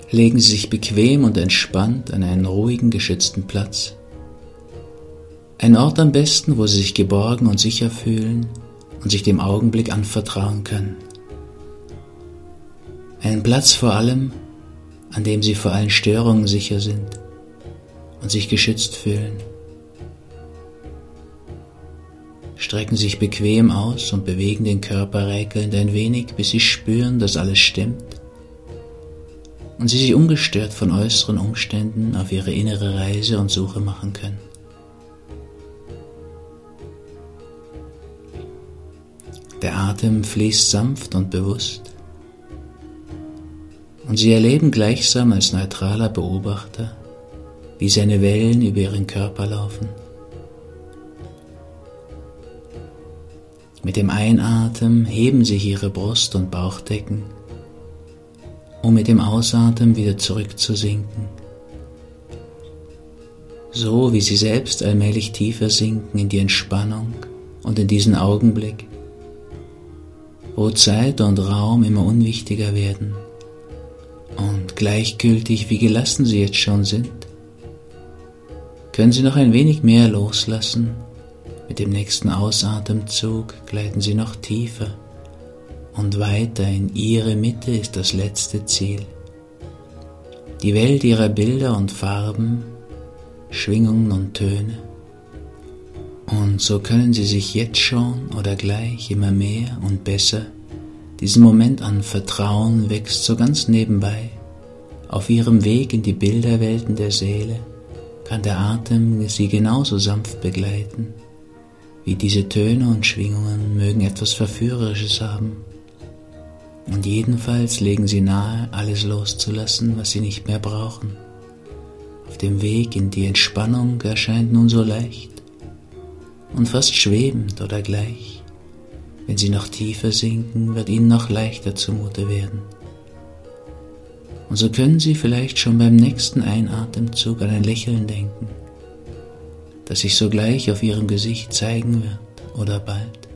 Legen Sie sich bequem und entspannt an einen ruhigen, geschützten Platz. Ein Ort am besten, wo Sie sich geborgen und sicher fühlen und sich dem Augenblick anvertrauen können. Einen Platz vor allem, an dem Sie vor allen Störungen sicher sind und sich geschützt fühlen. Strecken sich bequem aus und bewegen den Körper räkelnd ein wenig, bis Sie spüren, dass alles stimmt und Sie sich ungestört von äußeren Umständen auf Ihre innere Reise und Suche machen können. Der Atem fließt sanft und bewusst und Sie erleben gleichsam als neutraler Beobachter, wie seine Wellen über Ihren Körper laufen. Mit dem Einatmen heben sich Ihre Brust- und Bauchdecken, um mit dem Ausatmen wieder zurückzusinken. So wie Sie selbst allmählich tiefer sinken in die Entspannung und in diesen Augenblick, wo Zeit und Raum immer unwichtiger werden und gleichgültig wie gelassen Sie jetzt schon sind, können Sie noch ein wenig mehr loslassen. Mit dem nächsten Ausatemzug gleiten Sie noch tiefer und weiter in Ihre Mitte ist das letzte Ziel. Die Welt Ihrer Bilder und Farben, Schwingungen und Töne. Und so können Sie sich jetzt schon oder gleich immer mehr und besser diesen Moment anvertrauen, wächst so ganz nebenbei. Auf Ihrem Weg in die Bilderwelten der Seele kann der Atem Sie genauso sanft begleiten, wie diese Töne und Schwingungen mögen etwas Verführerisches haben. Und jedenfalls legen Sie nahe, alles loszulassen, was Sie nicht mehr brauchen. Auf dem Weg in die Entspannung erscheint nun so leicht und fast schwebend oder gleich. Wenn Sie noch tiefer sinken, wird Ihnen noch leichter zumute werden. Und so können Sie vielleicht schon beim nächsten Einatemzug an ein Lächeln denken, das sich sogleich auf Ihrem Gesicht zeigen wird oder bald.